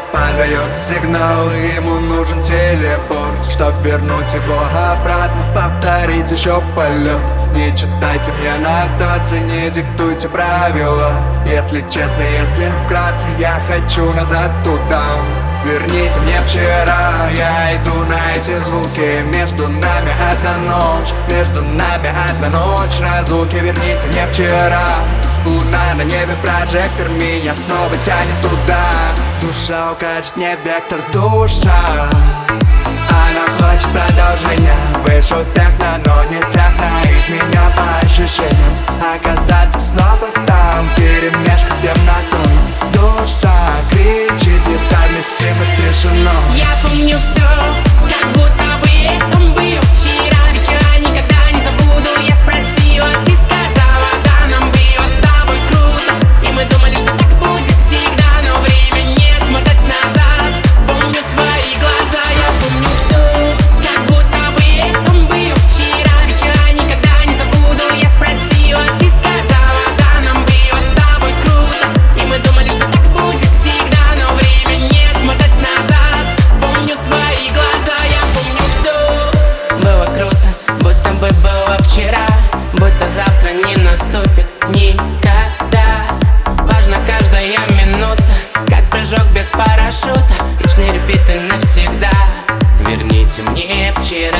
подает сигнал, и ему нужен телепорт, чтоб вернуть его обратно, повторить еще полет. Не читайте мне нотации, не диктуйте правила. Если честно, если вкратце, я хочу назад туда. Верните мне вчера, я иду на эти звуки. Между нами одна ночь, между нами одна ночь. Разлуки, верните мне вчера. Луна на небе, прожектор меня снова тянет туда. Душа укажет мне вектор, душа. Она хочет продолжения. Вышел с техно, но не техно. Из меня по ощущениям оказаться снова там. Перемешка с темнотой. Душа кричит несовместимо с тишиной. Я помню все, как будто бы это было вчера. Вечера никогда не забуду. Я спросила, ты сказала, да, нам было с тобой круто. И мы думали, что так будет всегда. Но время нет, мотать назад. Помню твои глаза, я помню все, как будто бы это было вчера. Вечера никогда не забуду. Я спросила, ты сказала, да, нам было с тобой круто. И мы думали, что так будет всегда. Но время нет, мотать назад. Помню твои глаза, я помню все. Было круто, будто бы было вчера. Будто завтра не наступит никогда. Важна каждая минута, как прыжок без парашюта. Вечные репиты навсегда. Верните мне вчера.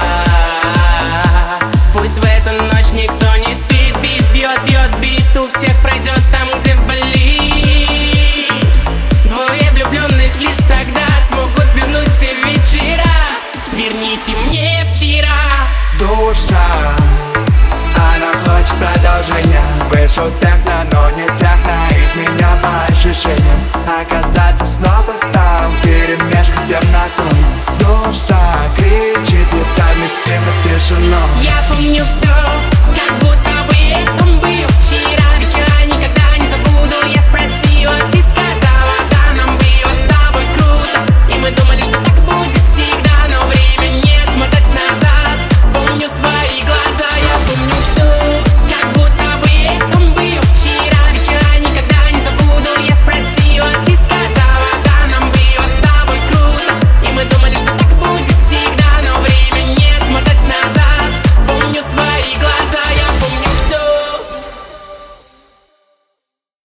Пусть в эту ночь никто не спит. Бит бьет, бьет бит. У всех пройдет там, где болит. Двое влюбленных лишь тогда смогут вернуть все вечера. Верните мне вчера. Душа, она хочет продолжения. Вышел с техно, но не техно. Из меня по ощущениям оказаться снова там. Перемешка с темнотой. Душа кричит несовместимо с тишиной.